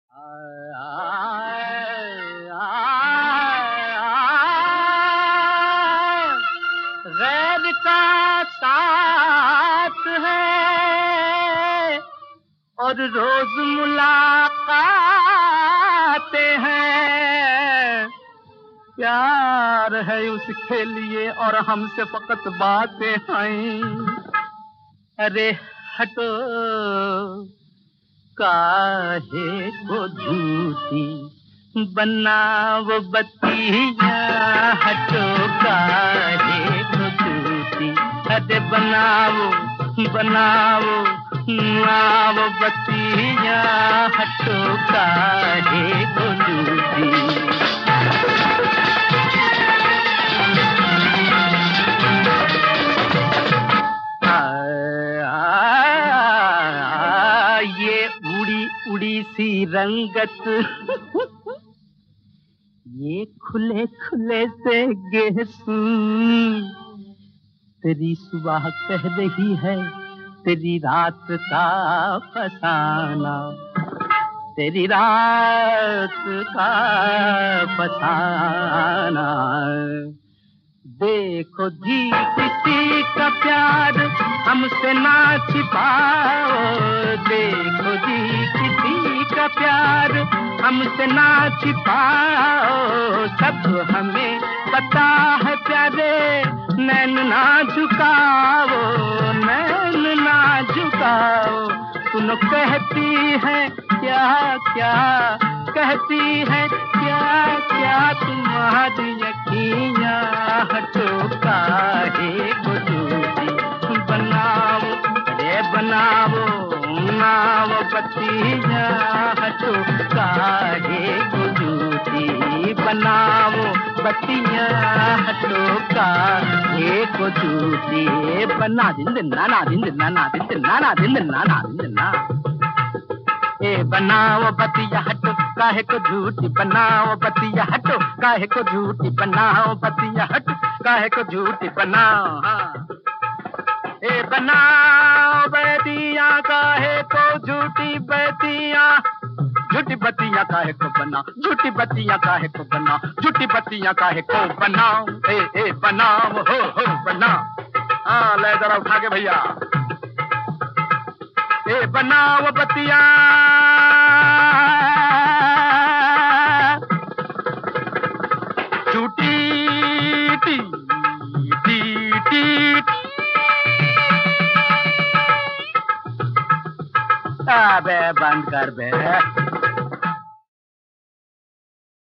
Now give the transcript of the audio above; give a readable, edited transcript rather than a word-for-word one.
गैर का साथ है और रोज मुलाकातें हैं। प्यार है उसके लिए और हमसे फकत बातें हैं। अरे हटो काहे को झूठी बनाओ बत्तियाँ, हटो काहे को झूठी, अरे बनाओ बनाओ आओ बत्तियाँ, हटो काहे को झूठी। उड़ी सी रंगत ये खुले खुले से गेसू, तेरी सुबह कह रही है तेरी रात का फसाना, तेरी रात का फसाना। देखो जी किसी का प्यार हमसे ना छिपाओ, देखो जी किसी का प्यार हमसे ना छिपाओ, सब हमें पता है प्यारे, नैन ना झुकाओ, नैन ना झुकाओ। सुनो कहती है क्या क्या, कहती है क्या क्या तुम्हारी अखियाँ, हटो काहे को झूठी बनाओ, अरे बनाओ बनाओ बत्तियाँ, हटो काहे को झूठी बनाओ बत्तियाँ, हटो काहे को झूठी। बना दिन ना ना दिन ना ना दिन ना ना दिन ना ना दिन ना। ए बनाओ बत्तियाँ हटो काहे को झूठी, बनाओ बत्तियाँ हटो काहे को झूठी, बनाओ बत्तियाँ हटो काहे को झूठी बनाओ। हाँ ए बनाओ बत्तियाँ काहे को झूठी बत्तियाँ, झूठी बत्तियाँ काहे को बनाओ, झूठी बत्तियाँ काहे को बनाओ, झूठी बत्तियाँ काहे को बनाओ। ए बनाओ हो बनाओ। हाँ ले जरा उठा के भैया। ए बनाओ बत्तियाँ झूठी टी टी टी, बे बंद कर बे।